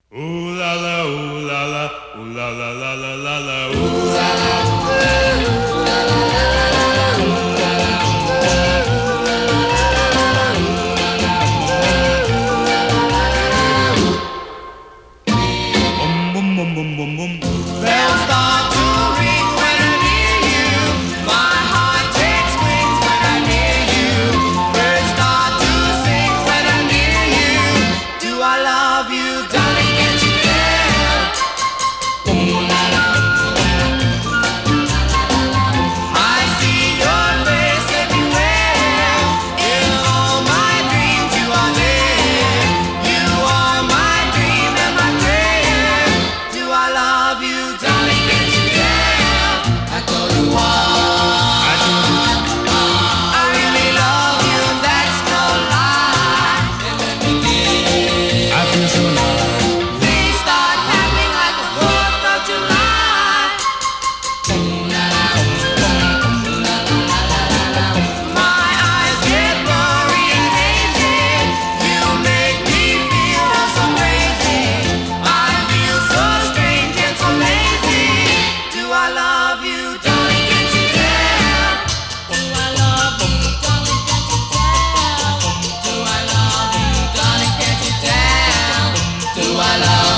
Ooh la la, ooh la la, ooh la la la la la la, ooh la la. Boom boom boom boom boom boom. Bells start to ring when I'm near you. My heart takes wings when I'm near you. Birds start to sing when I'm near you. Do I love you, darling? Can't you tell? I see your face everywhere. In all my dreams, you are there. You are my dream and my prayer. Do I love you, darling? Can't you tell? I told you all. I really love you, that's no lie. And let me get. I feel so alive. Things start happening like the 4th of July. My eyes get blurry and hazy. You make me feel so crazy. I feel so strange and so lazy. Do I love you, darling? Can't you tell? Do I love you, darling? Can't you tell? Do I love you, darling? Can't you tell? Do I love